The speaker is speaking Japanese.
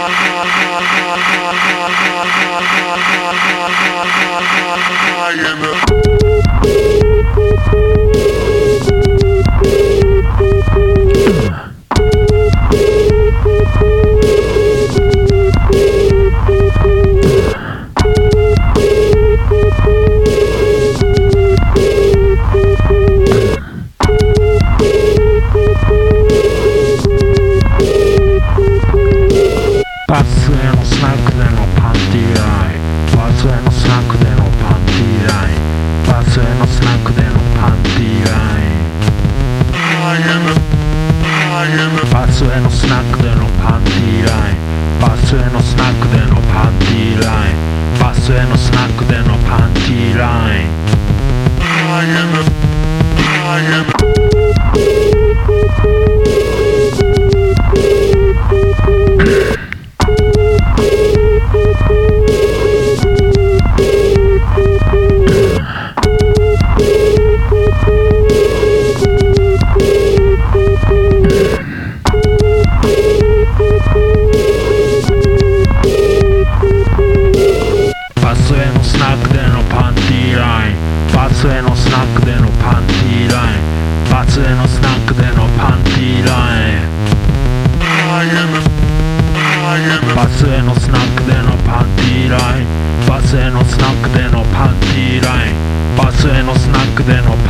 バスへのスナックでのパンティーライン、バスへのスナックでのパンティーライン、バスへのスナックでのパンティーライン、バスへのスナックでのパンティーライン、バスへのスナックでのパンティーライン、バスへのスナックでのパンティーライン。バスへのスナックでのパンティーライン、バスへのスナックでのパンティーライン、バスへのスナックでのパンティーライン、バスへのスナックでのパンティーライン、バスへのスナックでのパンティーライン、バスへのスナックでの